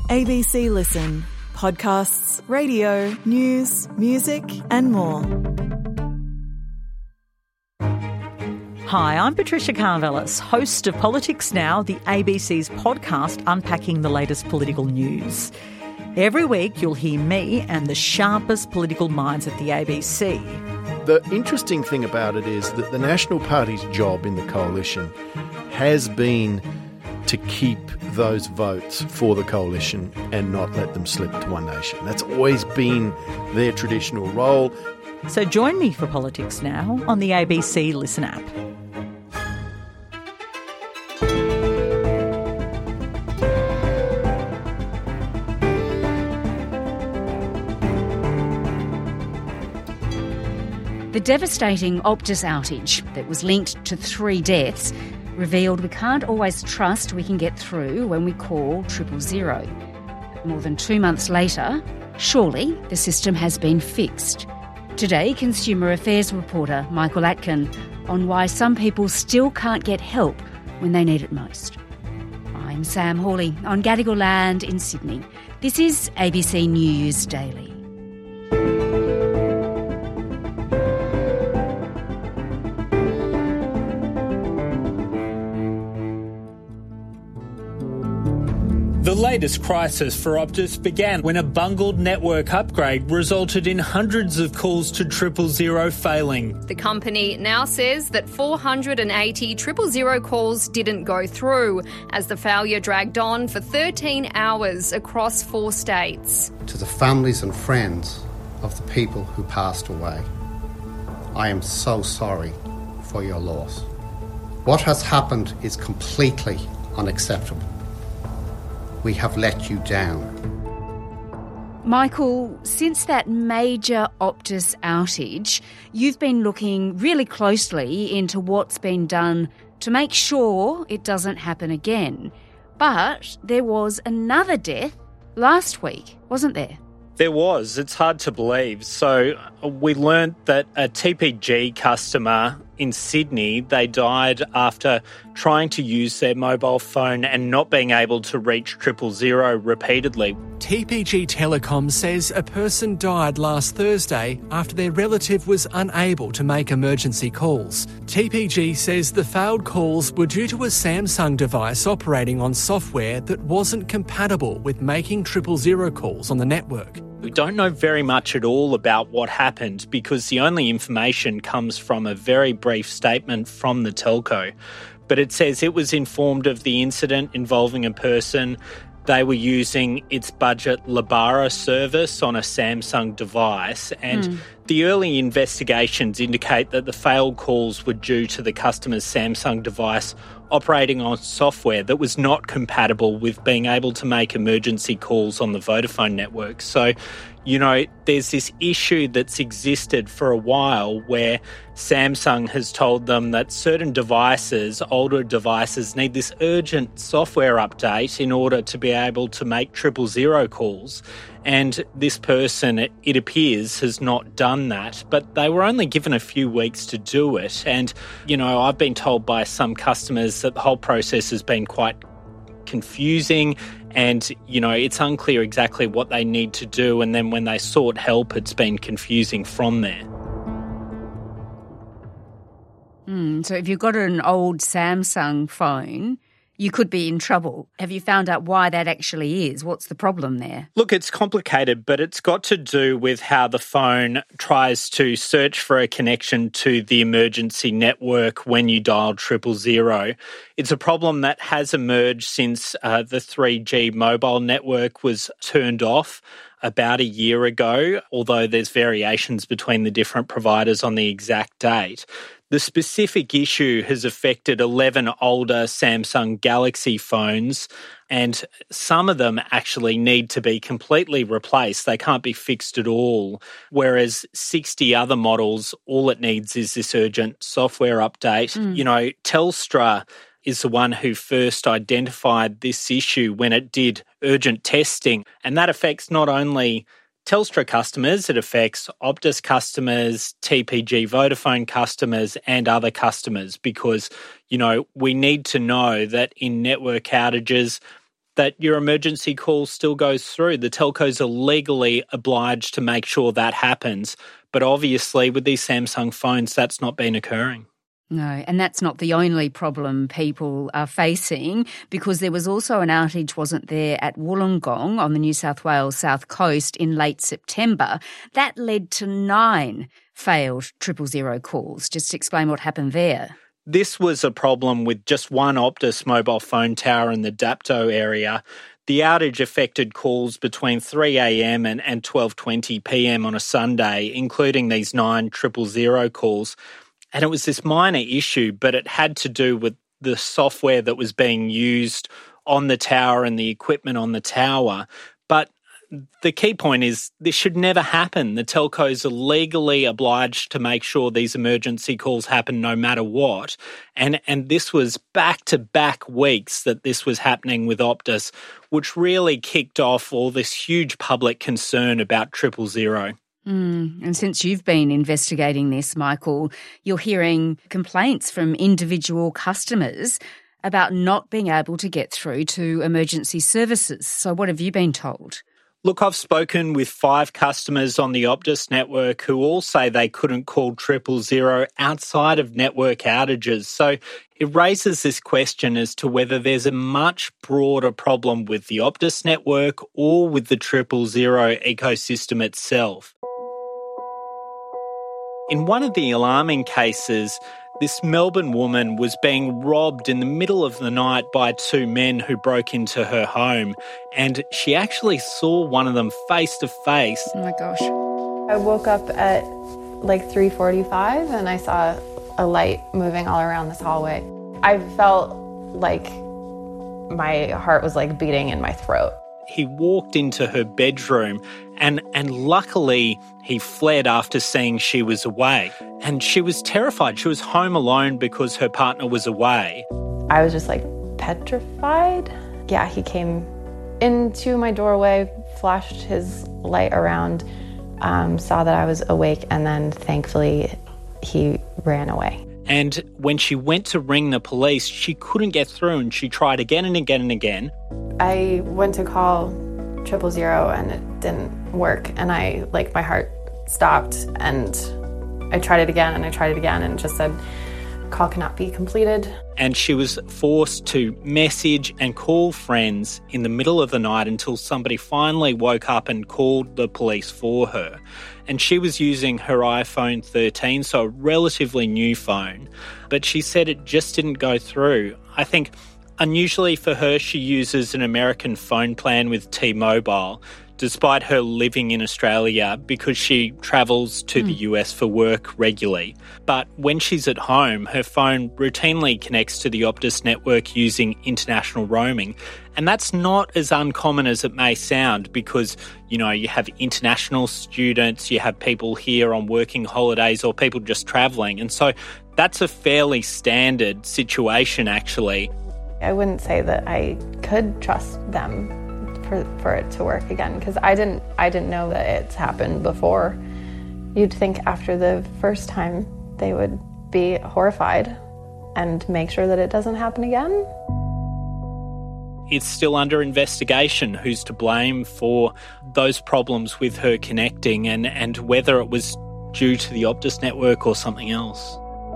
ABC Listen. Podcasts, radio, news, music and more. Hi, I'm Patricia Carvelis, host of Politics Now, the ABC's podcast unpacking the latest political news. Every week you'll hear me and the sharpest political minds at the ABC. The interesting thing about it is that the National Party's job in the coalition has been to keep those votes for the coalition and not let them slip to One Nation. That's always been their traditional role. So join me for Politics Now on the ABC Listen app. The devastating Optus outage that was linked to 3 deaths revealed we can't always trust we can get through when we call 000. More than 2 months later, surely the system has been fixed. Today, Consumer Affairs reporter Michael Atkin on why some people still can't get help when they need it most. I'm Sam Hawley on Gadigal land in Sydney. This is ABC News Daily. The latest crisis for Optus began when a bungled network upgrade resulted in hundreds of calls to 000 failing. The company now says that 480 000 calls didn't go through as the failure dragged on for 13 hours across 4 states. To the families and friends of the people who passed away, I am so sorry for your loss. What has happened is completely unacceptable. We have let you down. Michael, since that major Optus outage, you've been looking really closely into what's been done to make sure it doesn't happen again. But there was another death last week, wasn't there? There was. It's hard to believe. So we learnt that a TPG customer in Sydney, they died after trying to use their mobile phone and not being able to reach 000 repeatedly. TPG Telecom says a person died last Thursday after their relative was unable to make emergency calls. TPG says the failed calls were due to a Samsung device operating on software that wasn't compatible with making 000 calls on the network. We don't know very much at all about what happened because the only information comes from a very brief statement from the telco. But it says it was informed of the incident involving a person. They were using its budget Lebara service on a Samsung device, and the early investigations indicate that the failed calls were due to the customer's Samsung device operating on software that was not compatible with being able to make emergency calls on the Vodafone network. So, there's this issue that's existed for a while where Samsung has told them that certain devices, older devices, need this urgent software update in order to be able to make 000 calls. And this person, it appears, has not done that. But they were only given a few weeks to do it. And, I've been told by some customers that the whole process has been quite confusing and, it's unclear exactly what they need to do. And then when they sought help, it's been confusing from there. So if you've got an old Samsung phone, you could be in trouble. Have you found out why that actually is? What's the problem there? Look, it's complicated, but it's got to do with how the phone tries to search for a connection to the emergency network when you dial 000. It's a problem that has emerged since the 3G mobile network was turned off about a year ago, although there's variations between the different providers on the exact date. The specific issue has affected 11 older Samsung Galaxy phones, and some of them actually need to be completely replaced. They can't be fixed at all, whereas 60 other models, all it needs is this urgent software update. Telstra is the one who first identified this issue when it did urgent testing, and that affects not only Telstra customers, it affects Optus customers, TPG Vodafone customers and other customers because, we need to know that in network outages, that your emergency call still goes through. The telcos are legally obliged to make sure that happens. But obviously, with these Samsung phones, that's not been occurring. No, and that's not the only problem people are facing, because there was also an outage, wasn't there, at Wollongong on the New South Wales south coast in late September. That led to 9 failed 000 calls. Just explain what happened there. This was a problem with just one Optus mobile phone tower in the Dapto area. The outage affected calls between 3 a.m. and 12:20 p.m. on a Sunday, including these 9 000 calls. And it was this minor issue, but it had to do with the software that was being used on the tower and the equipment on the tower. But the key point is this should never happen. The telcos are legally obliged to make sure these emergency calls happen no matter what. And this was back-to-back weeks that this was happening with Optus, which really kicked off all this huge public concern about 000. And since you've been investigating this, Michael, you're hearing complaints from individual customers about not being able to get through to emergency services. So what have you been told? Look, I've spoken with 5 customers on the Optus network who all say they couldn't call 000 outside of network outages. So it raises this question as to whether there's a much broader problem with the Optus network or with the 000 ecosystem itself. In one of the alarming cases, this Melbourne woman was being robbed in the middle of the night by 2 men who broke into her home, and she actually saw one of them face to face. Oh my gosh. I woke up at like 3:45 and I saw a light moving all around this hallway. I felt like my heart was like beating in my throat. He walked into her bedroom and luckily he fled after seeing she was away. And she was terrified. She was home alone because her partner was away. I was just like petrified. Yeah, he came into my doorway, flashed his light around, saw that I was awake, and then thankfully he ran away. And when she went to ring the police, she couldn't get through and she tried again and again and again. I went to call 000 and it didn't work, and my heart stopped, and I tried it again and I tried it again, and it just said, call cannot be completed. And she was forced to message and call friends in the middle of the night until somebody finally woke up and called the police for her. And she was using her iPhone 13, so a relatively new phone. But she said it just didn't go through. I think unusually for her, she uses an American phone plan with T-Mobile, despite her living in Australia, because she travels to the US for work regularly. But when she's at home, her phone routinely connects to the Optus network using international roaming. And that's not as uncommon as it may sound because, you have international students, you have people here on working holidays or people just travelling. And so that's a fairly standard situation, actually. I wouldn't say that I could trust them for it to work again, because I didn't know that it's happened before. You'd think after the first time they would be horrified and make sure that it doesn't happen again. It's still under investigation who's to blame for those problems with her connecting and whether it was due to the Optus network or something else.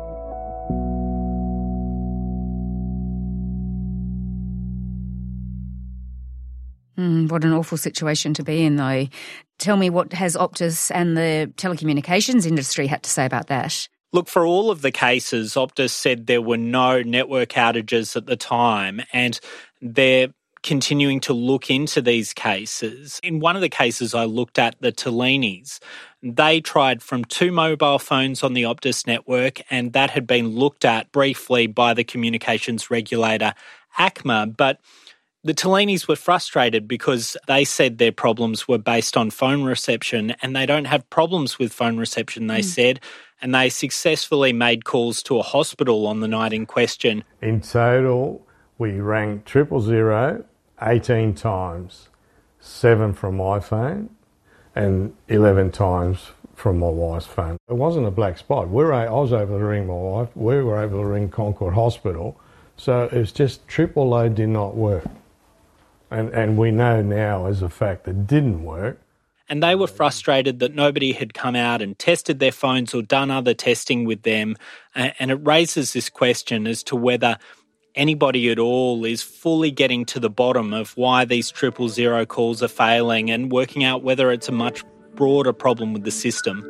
What an awful situation to be in, though. Tell me, what has Optus and the telecommunications industry had to say about that? Look, for all of the cases, Optus said there were no network outages at the time, and they're continuing to look into these cases. In one of the cases I looked at, the Tellinis, they tried from 2 mobile phones on the Optus network, and that had been looked at briefly by the communications regulator, ACMA, but the Tellinis were frustrated because they said their problems were based on phone reception, and they don't have problems with phone reception, they said, and they successfully made calls to a hospital on the night in question. In total, we rang 000 18 times, 7 from my phone and 11 times from my wife's phone. It wasn't a black spot. I was able to ring my wife. We were able to ring Concord Hospital. So it's just triple load did not work. And we know now as a fact that it didn't work. And they were frustrated that nobody had come out and tested their phones or done other testing with them. And it raises this question as to whether anybody at all is fully getting to the bottom of why these 000 calls are failing and working out whether it's a much broader problem with the system.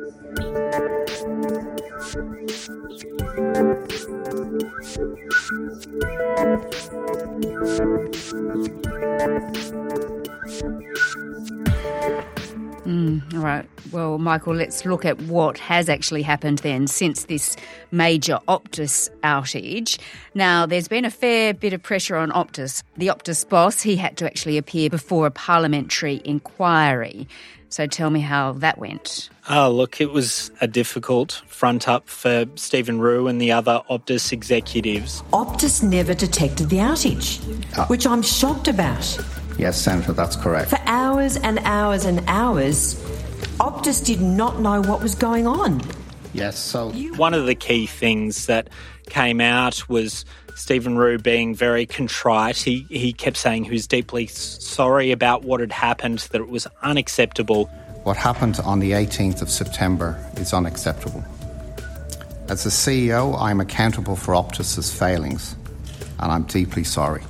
All right. Well, Michael, let's look at what has actually happened then since this major Optus outage. Now, there's been a fair bit of pressure on Optus. The Optus boss, he had to actually appear before a parliamentary inquiry. So tell me how that went. Oh, look, it was a difficult front up for Stephen Roux and the other Optus executives. Optus never detected the outage, which I'm shocked about. Yes, Senator, that's correct. For hours and hours and hours, Optus did not know what was going on. Yes, so... One of the key things that came out was Stephen Roux being very contrite. He kept saying he was deeply sorry about what had happened, that it was unacceptable. What happened on the 18th of September is unacceptable. As the CEO, I'm accountable for Optus's failings, and I'm deeply sorry.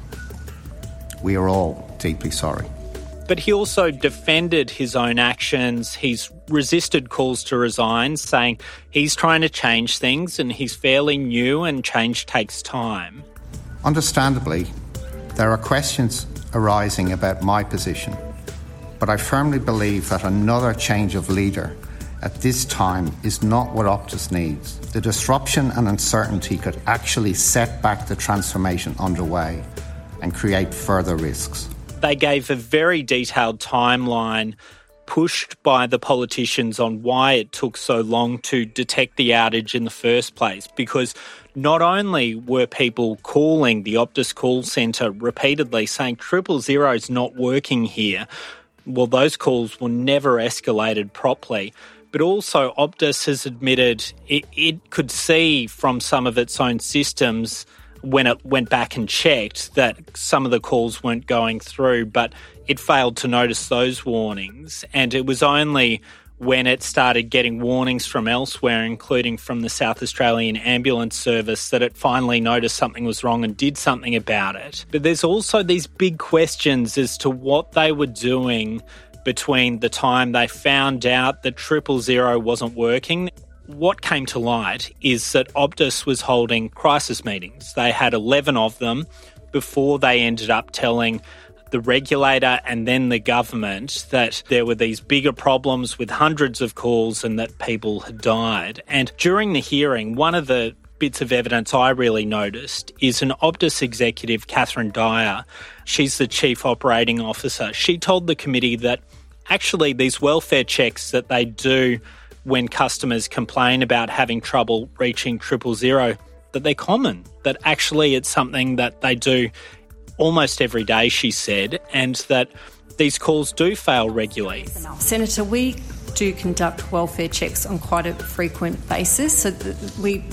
We are all deeply sorry. But he also defended his own actions. He's resisted calls to resign, saying he's trying to change things and he's fairly new and change takes time. Understandably, there are questions arising about my position, but I firmly believe that another change of leader at this time is not what Optus needs. The disruption and uncertainty could actually set back the transformation underway and create further risks. They gave a very detailed timeline pushed by the politicians on why it took so long to detect the outage in the first place, because not only were people calling the Optus call centre repeatedly saying 000 is not working here, well, those calls were never escalated properly, but also Optus has admitted it could see from some of its own systems when it went back and checked that some of the calls weren't going through, but it failed to notice those warnings. And it was only when it started getting warnings from elsewhere, including from the South Australian Ambulance Service, that it finally noticed something was wrong and did something about it. But there's also these big questions as to what they were doing between the time they found out that 000 wasn't working. What came to light is that Optus was holding crisis meetings. They had 11 of them before they ended up telling the regulator and then the government that there were these bigger problems with hundreds of calls and that people had died. And during the hearing, one of the bits of evidence I really noticed is an Optus executive, Catherine Dyer. She's the Chief Operating Officer. She told the committee that actually these welfare checks that they do when customers complain about having trouble reaching 000, that they're common, that actually it's something that they do almost every day, she said, and that these calls do fail regularly. Senator, we do conduct welfare checks on quite a frequent basis. So we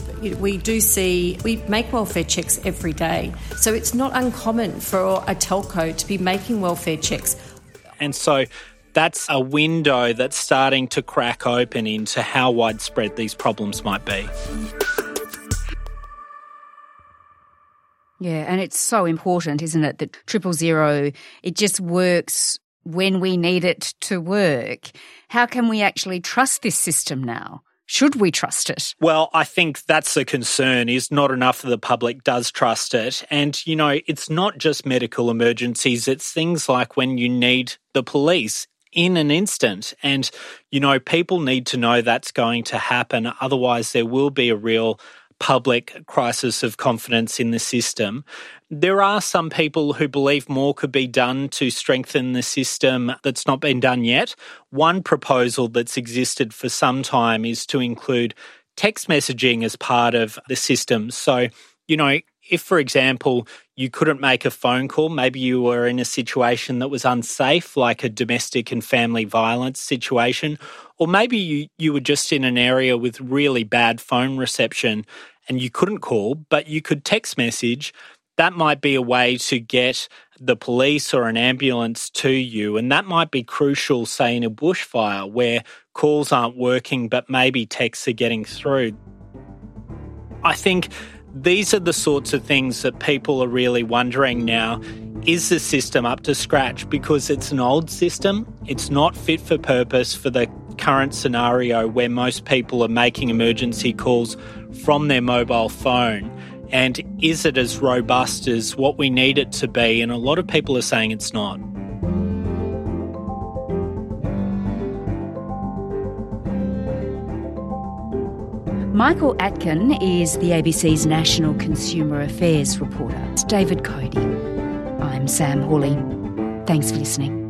make welfare checks every day. So it's not uncommon for a telco to be making welfare checks. And so that's a window that's starting to crack open into how widespread these problems might be. Yeah, and it's so important, isn't it, that 000, it just works when we need it to work. How can we actually trust this system now? Should we trust it? Well, I think that's the concern, is not enough of the public does trust it. And, you know, it's not just medical emergencies, it's things like when you need the police in an instant. And, you know, people need to know that's going to happen. Otherwise, there will be a real public crisis of confidence in the system. There are some people who believe more could be done to strengthen the system that's not been done yet. One proposal that's existed for some time is to include text messaging as part of the system. So, you know, if, for example, you couldn't make a phone call, maybe you were in a situation that was unsafe, like a domestic and family violence situation, or maybe you were just in an area with really bad phone reception and you couldn't call, but you could text message, that might be a way to get the police or an ambulance to you, and that might be crucial, say, in a bushfire where calls aren't working but maybe texts are getting through. I think these are the sorts of things that people are really wondering now. Is the system up to scratch? Because it's an old system. It's not fit for purpose for the current scenario where most people are making emergency calls from their mobile phone. And is it as robust as what we need it to be? And a lot of people are saying it's not. Michael Atkin is the ABC's National Consumer Affairs reporter. It's David Cody. I'm Sam Hawley. Thanks for listening.